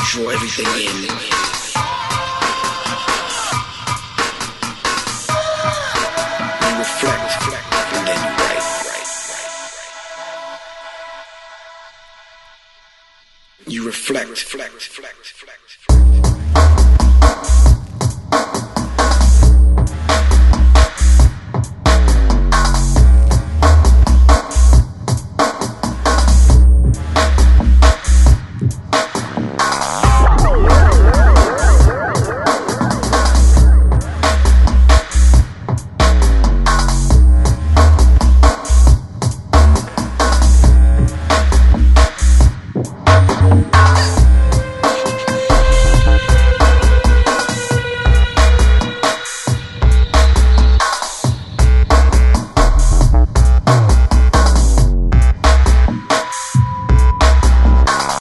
draw everything in. You reflect, and then you write. You reflect.